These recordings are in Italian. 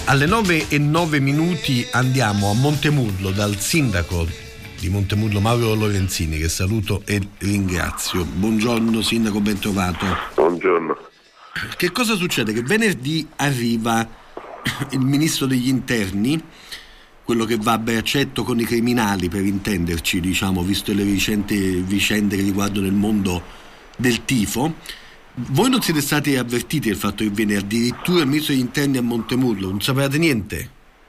Alle 9:09 andiamo a Montemurlo dal sindaco di Montemurlo Mauro Lorenzini, che saluto e ringrazio. Buongiorno sindaco, ben trovato. Buongiorno. Che cosa succede? Che venerdì arriva il ministro degli interni, quello che va a braccetto con i criminali, per intenderci, diciamo, visto le recenti vicende che riguardano il mondo del tifo. Voi non siete stati avvertiti del fatto che viene addirittura il ministro degli interni a Montemurlo? Non sapevate niente?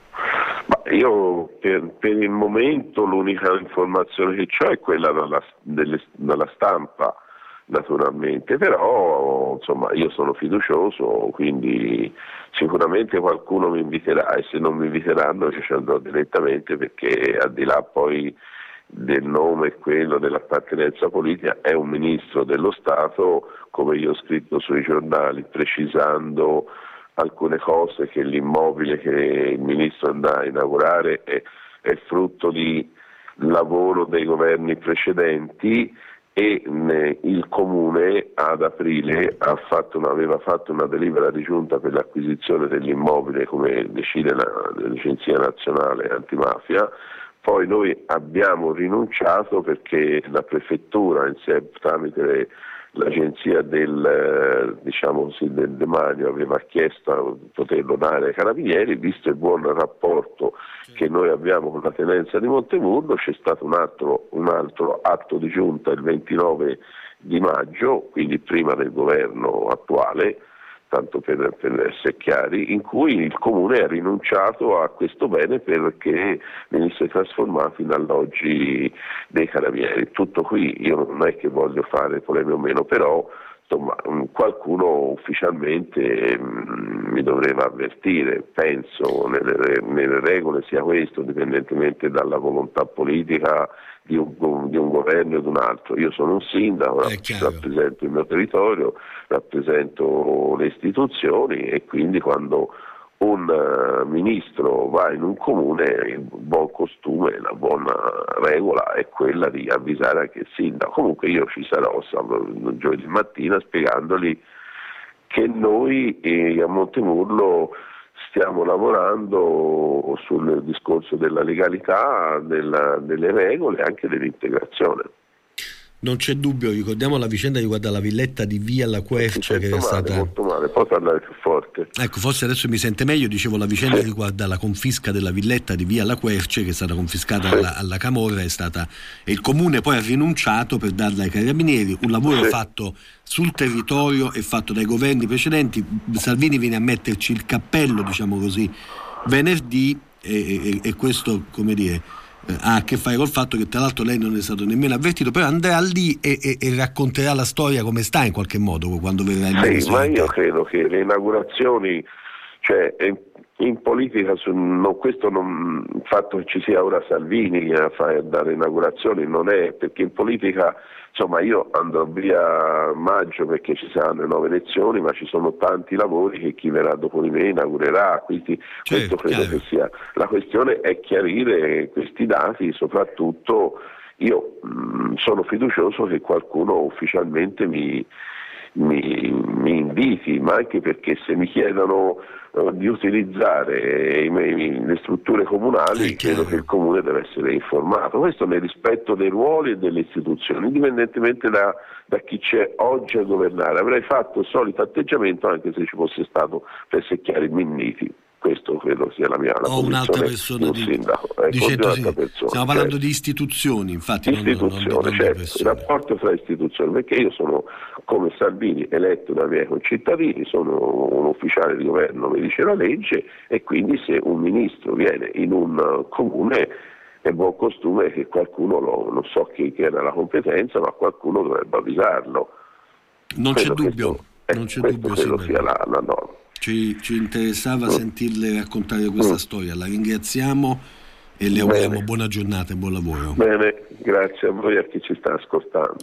Ma io per il momento l'unica informazione che ho è quella dalla stampa, naturalmente, però insomma io sono fiducioso, quindi sicuramente qualcuno mi inviterà, e se non mi inviteranno ci andrò direttamente, perché al di là poi del nome e quello dell'appartenenza politica è un ministro dello Stato, come io ho scritto sui giornali, precisando alcune cose, che l'immobile che il ministro andrà a inaugurare è frutto di lavoro dei governi precedenti, e il Comune ad aprile aveva fatto una delibera di giunta per l'acquisizione dell'immobile, come decide l'Agenzia Nazionale Antimafia. Poi noi abbiamo rinunciato perché la prefettura, insieme tramite l'agenzia del demanio, aveva chiesto di poterlo dare ai carabinieri. Visto il buon rapporto che noi abbiamo con la tenenza di Montemurlo, c'è stato un altro atto di giunta il 29 di maggio, quindi prima del governo attuale, tanto per essere chiari, in cui il Comune ha rinunciato a questo bene perché venisse trasformato in alloggi dei carabinieri. Tutto qui. Io non è che voglio fare polemiche o meno, però insomma qualcuno ufficialmente mi doveva avvertire, penso nelle regole sia questo, indipendentemente dalla volontà politica di un governo o di un altro. Io sono un sindaco, rappresento il mio territorio, rappresento le istituzioni, e quindi quando un ministro va in un comune, il buon costume, la buona regola è quella di avvisare anche il sindaco. Comunque io ci sarò giovedì mattina spiegandogli che noi a Montemurlo stiamo lavorando sul discorso della legalità, delle regole e anche dell'integrazione. Non c'è dubbio, ricordiamo la vicenda riguardo alla villetta di Via La Quercia, che è stata molto male, può parlare più forte. Ecco, forse adesso mi sente meglio. Dicevo, la vicenda riguarda la confisca della villetta di Via La Quercia, che è stata confiscata alla camorra, e il comune poi ha rinunciato per darla ai carabinieri, un lavoro fatto sul territorio e fatto dai governi precedenti. Salvini viene a metterci il cappello, diciamo così, venerdì, e questo, come dire, ha a che fare col fatto che tra l'altro lei non è stato nemmeno avvertito, però andrà lì e racconterà la storia come sta, in qualche modo, quando verrà il ministro. Ma io credo che le inaugurazioni, cioè in politica, il fatto che ci sia ora Salvini a dare inaugurazioni non è, perché in politica, insomma, io andrò via a maggio perché ci saranno le nuove elezioni, ma ci sono tanti lavori che chi verrà dopo di me inaugurerà, quindi questo credo che sia. La questione è chiarire questi dati, soprattutto io sono fiducioso che qualcuno ufficialmente mi inviti, ma anche perché se mi chiedono di utilizzare le strutture comunali, credo che il comune deve essere informato. Questo nel rispetto dei ruoli e delle istituzioni, indipendentemente da chi c'è oggi a governare. Avrei fatto il solito atteggiamento anche se ci fosse stato, per secchiare i Minniti. Questo credo sia la posizione un'altra persona di un sindaco. Stiamo parlando di istituzioni, infatti. Istituzioni, certo, il rapporto fra istituzioni, perché io sono, come Salvini, eletto dai miei concittadini, sono un ufficiale di governo, mi dice la legge, e quindi se un ministro viene in un comune è buon costume che qualcuno non so chi era la competenza, ma qualcuno dovrebbe avvisarlo. Non c'è dubbio, credo sia la norma. Ci interessava sentirle raccontare questa storia. La ringraziamo e le auguriamo buona giornata e buon lavoro. Bene, grazie a voi e a chi ci sta ascoltando.